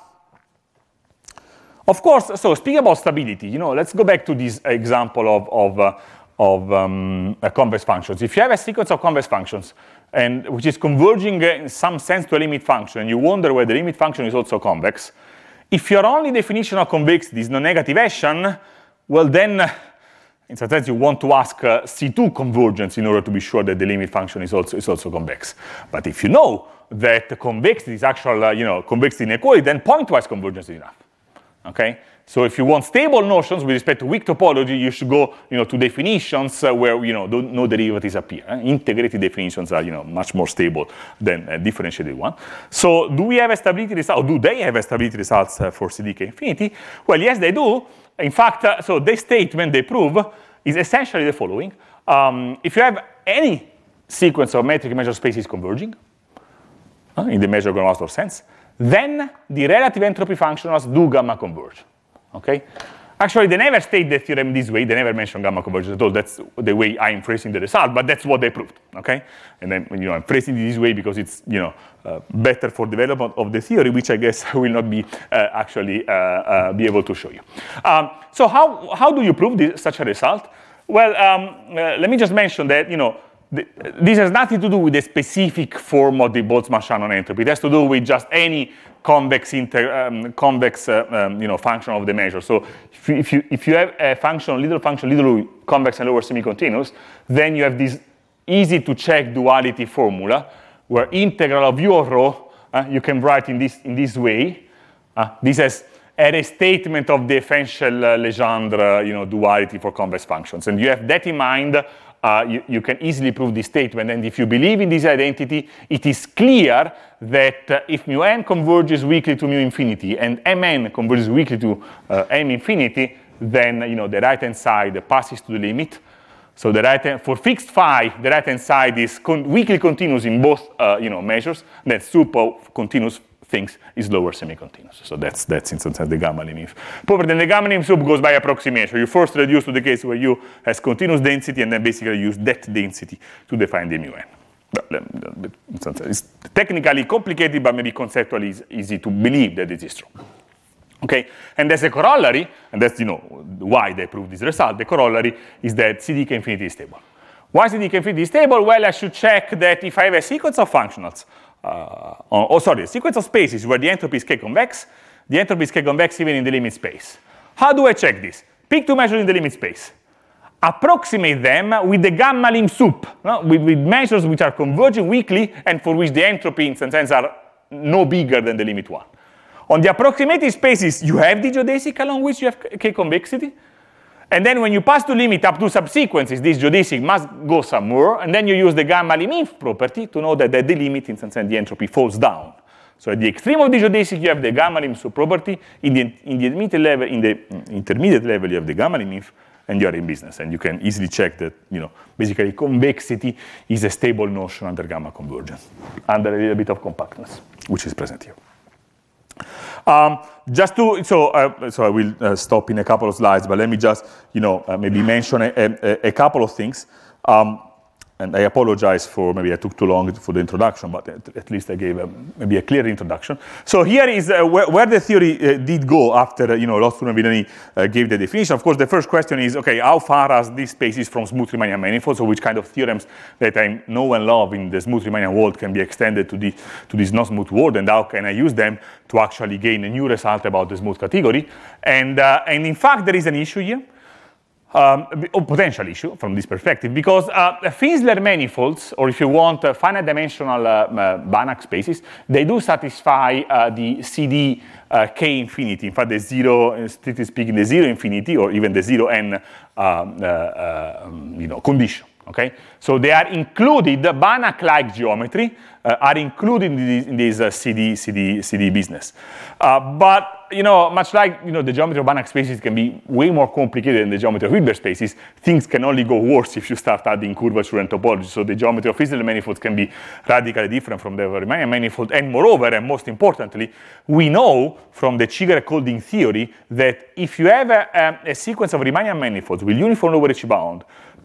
Of course, so speaking about stability, let's go back to this example of convex functions. If you have a sequence of convex functions, and which is converging in some sense to a limit function, and you wonder whether the limit function is also convex, if your only definition of convexity is non-negative Hessian, well then, in some sense, you want to ask C2 convergence in order to be sure that the limit function is also convex. But if you know that the convexity is actual, convexity inequality, then pointwise convergence is enough. Okay? So if you want stable notions with respect to weak topology, you should go, to definitions where, no derivatives appear. Integrated definitions are, much more stable than a differentiated one. So do we have a stability result, or do they have a stability results for CDK infinity? Well, yes, they do. In fact, so this statement they prove is essentially the following. If you have any sequence of metric measure spaces converging, in the measure Gromov sense, then the relative entropy functionals do gamma converge. Okay? Actually, they never state the theorem this way. They never mention gamma convergence at all. That's the way I'm phrasing the result, but that's what they proved. Okay? And then I'm phrasing it this way because it's better for development of the theory, which I guess I will not be actually be able to show you. So how do you prove such a result? Well, let me just mention that this has nothing to do with the specific form of the Boltzmann-Shannon entropy. It has to do with just any convex function of the measure. So if you have a function, little convex and lower semi-continuous, then you have this easy to check duality formula where integral of u of rho you can write in this way. This is a restatement of the Fenchel-Legendre duality for convex functions, and you have that in mind. You can easily prove this statement, and if you believe in this identity, it is clear that if mu n converges weakly to mu infinity and mn converges weakly to m infinity, then the right-hand side passes to the limit. So for fixed phi, the right-hand side is weakly continuous in both measures. That sup of continuous things is lower semi-continuous. So that's in some sense the gamma lim. Property, then the gamma lim sup goes by approximation. You first reduce to the case where U has continuous density, and then basically use that density to define the mu n. It's technically complicated, but maybe conceptually easy to believe that it is true. Okay, and as a corollary, and that's why they prove this result. The corollary is that CDK infinity is stable. Why CDK infinity is stable? Well, I should check that if I have a sequence of functionals. A sequence of spaces where the entropy is k-convex, the entropy is k-convex even in the limit space. How do I check this? Pick two measures in the limit space. Approximate them with the gamma lim sup, with measures which are converging weakly and for which the entropy in some sense are no bigger than the limit 1. On the approximated spaces, you have the geodesic along which you have k-convexity. And then when you pass the limit up to subsequences, this geodesic must go somewhere, and then you use the gamma lim inf property to know that at the limit, in some sense, the entropy falls down. So at the extreme of the geodesic, you have the gamma lim sup property. In the intermediate level, you have the gamma lim inf, and you are in business. And you can easily check that, basically convexity is a stable notion under gamma convergence, under a little bit of compactness, which is present here. So I will stop in a couple of slides, but let me just, maybe mention a couple of things. And I apologize for maybe I took too long for the introduction, but at least I gave maybe a clear introduction. So here is where the theory did go after, Lossford and Villani gave the definition. Of course, the first question is, okay, how far are these spaces from smooth Riemannian manifolds? So which kind of theorems that I know and love in the smooth Riemannian world can be extended to this non-smooth world, and how can I use them to actually gain a new result about the smooth category? And in fact, there is an issue here. A potential issue from this perspective, because Finsler manifolds, or if you want finite dimensional Banach spaces, they do satisfy the CD k infinity. In fact, the zero, strictly speaking, the zero infinity, or even the zero n condition. Okay, so they are included. Banach-like geometry are included in this CD business. But much like the geometry of Banach spaces can be way more complicated than the geometry of Hilbert spaces, things can only go worse if you start adding curvature and topology. So the geometry of Finsler manifolds can be radically different from the Riemannian manifold. And moreover, and most importantly, we know from the Cheeger-Kolding theory that if you have a sequence of Riemannian manifolds with uniform lower H bound,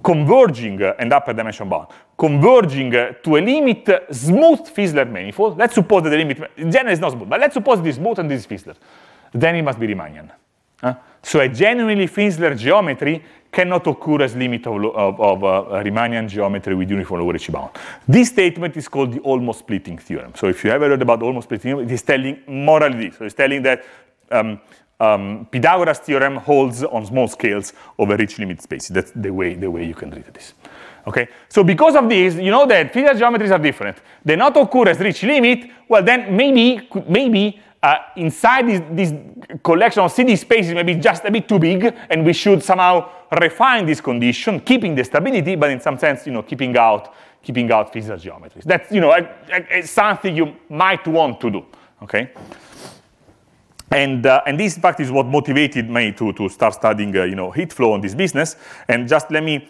converging and upper dimension bound, converging to a limit smooth Fiedler manifold. Let's suppose that the limit, in general, is not smooth, but let's suppose it is smooth and this is Fiedler. Then it must be Riemannian. So a genuinely Fiedler geometry cannot occur as limit of Riemannian geometry with uniform lower Ricci bound. This statement is called the almost splitting theorem. So if you ever heard about almost splitting theorem, it is telling morally this. So it's telling that Pythagoras theorem holds on small scales over rich limit spaces. That's the way you can read this. Okay? So because of this, you know that Fiedler geometries are different. They not occur as rich limit. Well, then maybe inside this collection of CD spaces maybe just a bit too big, and we should somehow refine this condition, keeping the stability, but in some sense, keeping out Fiedler geometries. That's it's something you might want to do. Okay. And this, in fact, is what motivated me to start studying, heat flow on this business. And just let me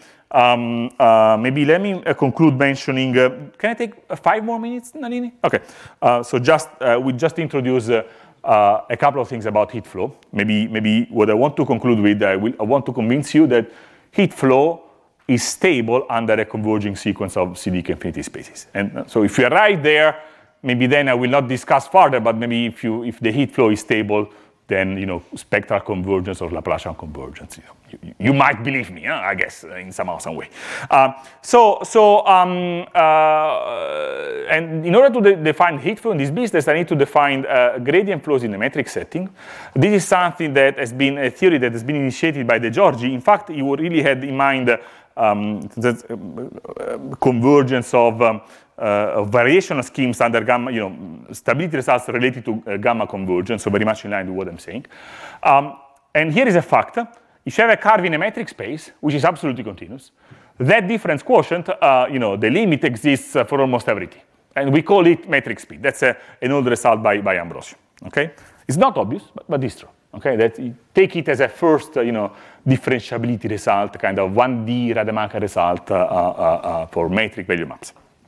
conclude mentioning. Can I take 5 more minutes, Nalini? Okay. So we just introduce a couple of things about heat flow. Maybe what I want to conclude with, I want to convince you that heat flow is stable under a converging sequence of CDK infinity spaces. And so if you arrive there, maybe then I will not discuss further, but maybe if the heat flow is stable, then spectral convergence or Laplacian convergence. You might believe me, I guess, in some way. And in order to define heat flow in this business, I need to define gradient flows in a metric setting. This is something that has been a theory that has been initiated by De Giorgi. In fact, he really had in mind convergence of variational schemes under gamma, stability results related to gamma convergence, so very much in line with what I'm saying. And here is a fact. If you have a curve in a metric space, which is absolutely continuous, that difference quotient, the limit exists for almost everything. And we call it metric speed. That's an old result by Ambrosio. Okay? It's not obvious, but it's true. Okay? Take it as a first, differentiability result, kind of 1D Rademacher result for metric value maps.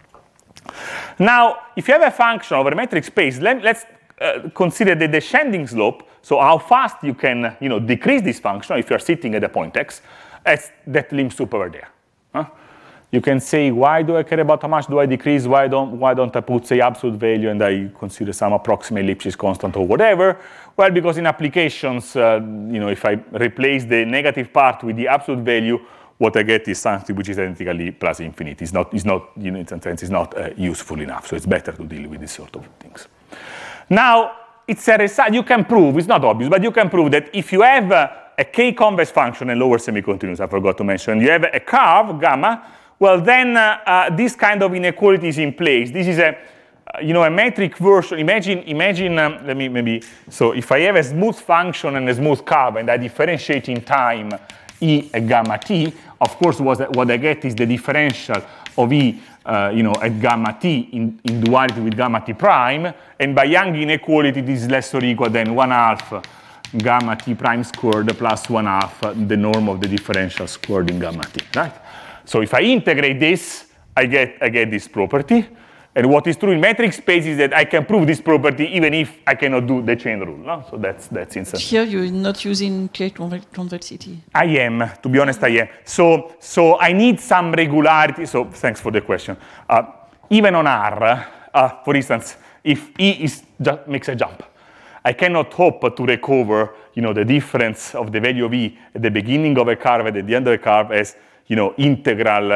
Now, if you have a function over a metric space, let's consider the descending slope. So how fast you can, decrease this function if you are sitting at a point x, as that limb sup over there. You can say, why do I care about how much do I decrease? Why don't I put, say, absolute value and I consider some approximate Lipschitz constant or whatever? Well, because in applications, if I replace the negative part with the absolute value, what I get is something which is identically plus infinity. It's not in some sense, it's not useful enough. So it's better to deal with this sort of things. Now, it's a result. You can prove, it's not obvious, but you can prove that if you have a k-convex function, a lower semi-continuous, I forgot to mention, you have a curve, gamma, well, then this kind of inequality is in place. This is a metric version. Imagine, so if I have a smooth function and a smooth curve, and I differentiate in time E at gamma t, of course, what I get is the differential of E, at gamma t in duality with gamma t prime, and by Young inequality, this is less or equal than 1/2 gamma t prime squared plus 1/2 the norm of the differential squared in gamma t, right? So if I integrate this, I get this property. And what is true in metric space is that I can prove this property even if I cannot do the chain rule. No? So that's insane. Here you're not using K-convexity. I am, to be honest, I am. So I need some regularity. So thanks for the question. Even on R, for instance, if E makes a jump, I cannot hope to recover, the difference of the value of E at the beginning of a curve and at the end of a curve as integral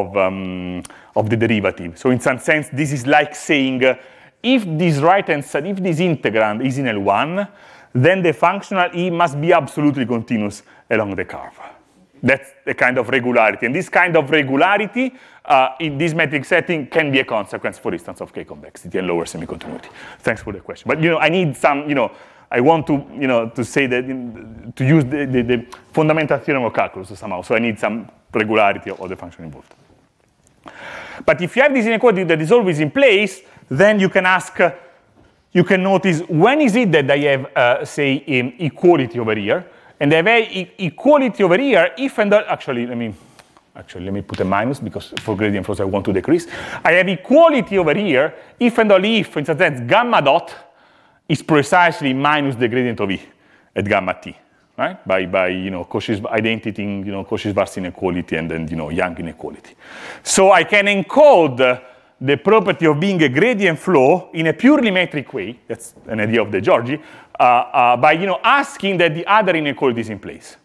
of the derivative. So in some sense, this is like saying, if this right-hand side, if this integrand is in L1, then the functional E must be absolutely continuous along the curve. That's the kind of regularity. And this kind of regularity in this metric setting can be a consequence, for instance, of K-convexity and lower semi-continuity. Thanks for the question. But, I need some, I want to, to say that, to use the fundamental theorem of calculus somehow. So I need some regularity of the function involved. But if you have this inequality that is always in place, then you can ask, you can notice when is it that I have, say, equality over here, and I have equality over here if and actually let me put a minus because for gradient flows I want to decrease. I have equality over here if and only if, in some sense, gamma dot is precisely minus the gradient of E at gamma t. right? By Cauchy's identity, Cauchy-Schwarz inequality, and then Young inequality. So I can encode the property of being a gradient flow in a purely metric way. That's an idea of De Giorgi, by asking that the other inequality is in place.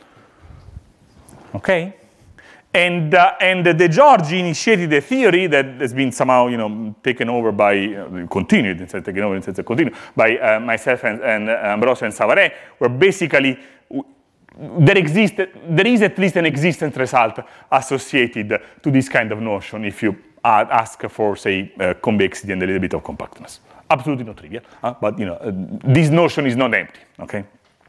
Okay, and De Giorgi initiated a theory that has been somehow taken over by continued by myself and Ambrosio and Savaret, where basically there is at least an existence result associated to this kind of notion if you ask for, say, convexity and a little bit of compactness. Absolutely not trivial, but this notion is not empty. Okay.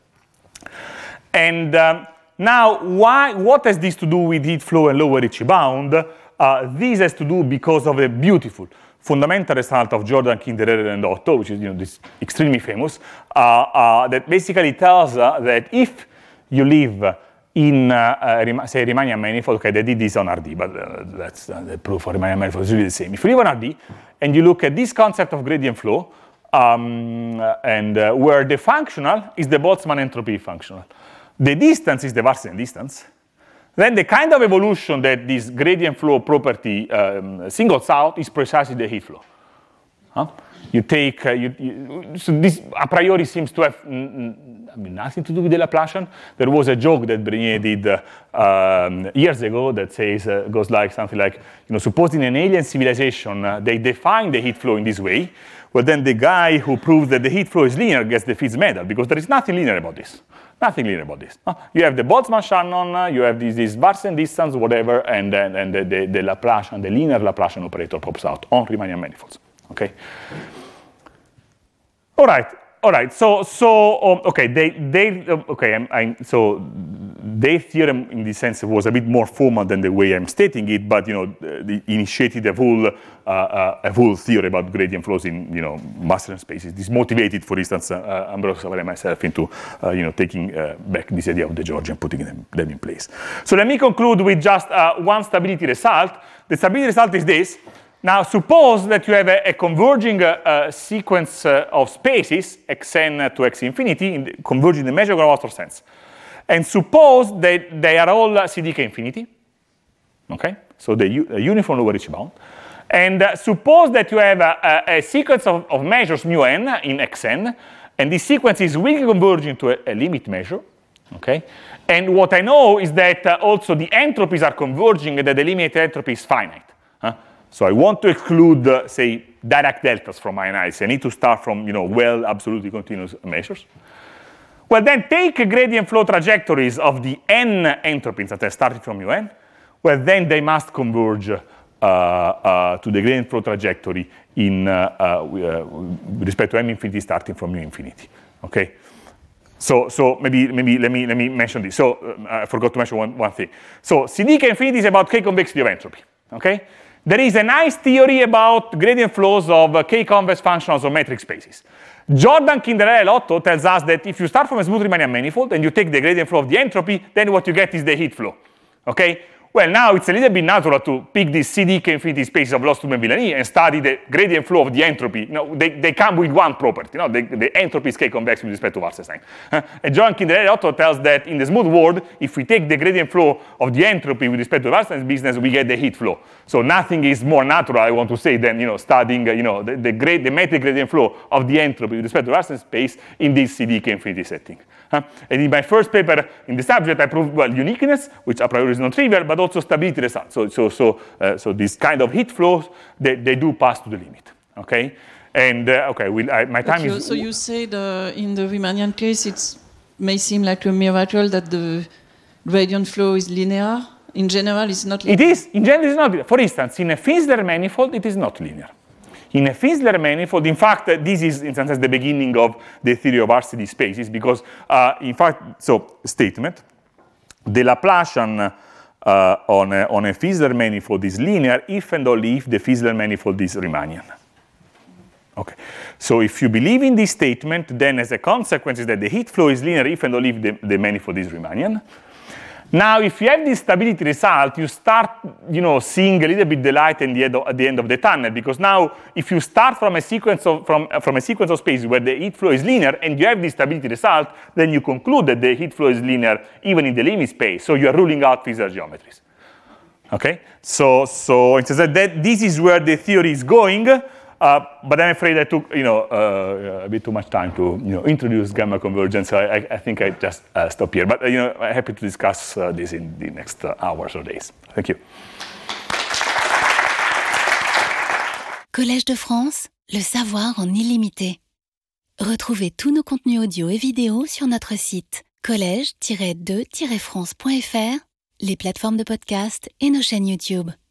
And now, what has this to do with heat flow and lower Ricci bound? This has to do because of a beautiful fundamental result of Jordan, Kinderer, and Otto, which is this extremely famous, that basically tells that if you live in, say, Riemannian manifold, okay, they did this on RD, but that's the proof for Riemannian manifold is really the same. If you live on RD, and you look at this concept of gradient flow, where the functional is the Boltzmann entropy functional, the distance is the Varsian distance, then the kind of evolution that this gradient flow property singles out is precisely the heat flow. You take, so this a priori seems to have nothing to do with the Laplacian. There was a joke that Brenier did years ago that says, goes like something like, supposing an alien civilization, they define the heat flow in this way, well then the guy who proves that the heat flow is linear gets the Fields medal, because there is nothing linear about this. Nothing linear about this. You have the Boltzmann-Shannon, you have this Varsian distance, whatever, and the Laplacian, the linear Laplacian operator pops out on Riemannian manifolds. Okay. All right. So their theorem in this sense was a bit more formal than the way I'm stating it, but they initiated a whole theory about gradient flows in Masterson spaces. This motivated, for instance, Ambrosio and myself into taking back this idea of De Giorgi and putting them in place. So let me conclude with just one stability result. The stability result is this. Now, suppose that you have a converging sequence of spaces, xn to x infinity, converging in the measure of Hausdorff sense. And suppose that they are all CDK infinity. Okay? So the uniform lower Ricci bound. And suppose that you have a sequence of measures mu n in xn, and this sequence is weakly converging to a limit measure. Okay? And what I know is that also the entropies are converging and that the limit entropy is finite. So I want to exclude, say, Dirac deltas from my analysis. I need to start from, well, absolutely continuous measures. Well, then take gradient flow trajectories of the n entropies that are starting from un. Well, then they must converge to the gradient flow trajectory in with respect to m infinity starting from mu infinity. Okay. So maybe let me mention this. So I forgot to mention one thing. So CDK infinity is about k convexity of entropy. Okay. There is a nice theory about gradient flows of k-convex functionals of metric spaces. Jordan, Kinderer, and Otto tells us that if you start from a smooth Riemannian manifold and you take the gradient flow of the entropy, then what you get is the heat flow. Okay? Well, now it's a little bit natural to pick these CDK infinity spaces of L'Hostoom and Villani and study the gradient flow of the entropy. They come with one property. The entropy is k-convex with respect to Wasserstein. And Jordan, Kinderer, and Otto tells that in the smooth world, if we take the gradient flow of the entropy with respect to Wasserstein's business, we get the heat flow. So nothing is more natural, I want to say, than studying the metric gradient flow of the entropy with respect to Wasserstein space in this CDK infinity setting. And in my first paper in the subject, I proved, well, uniqueness, which a priori is not trivial, but also stability results. So this kind of heat flows, they do pass to the limit. Okay, and my time is. So you said in the Riemannian case, it may seem like a miracle that the gradient flow is linear. In general, it's not linear. It is. In general, it's not linear. For instance, in a Finsler manifold, it is not linear. In a Finsler manifold, in fact, this is, in some sense, the beginning of the theory of RCD spaces, because, in fact, statement, the Laplacian on a Finsler manifold is linear if and only if the Finsler manifold is Riemannian. Okay. So if you believe in this statement, then as a consequence is that the heat flow is linear if and only if the manifold is Riemannian. Now, if you have this stability result, you start, seeing a little bit the light at the end of the tunnel, because now, if you start from a sequence of spaces where the heat flow is linear, and you have this stability result, then you conclude that the heat flow is linear even in the limit space. So you are ruling out physical geometries. Okay? So that this is where the theory is going. But I'm afraid I took a bit too much time to introduce gamma convergence. So I think I just stop here. But I'm happy to discuss this in the next hours or days. Thank you. Collège de France, le savoir en illimité. Retrouvez tous nos contenus audio et vidéo sur notre site collège-2-france.fr, les plateformes de podcast et nos chaînes YouTube.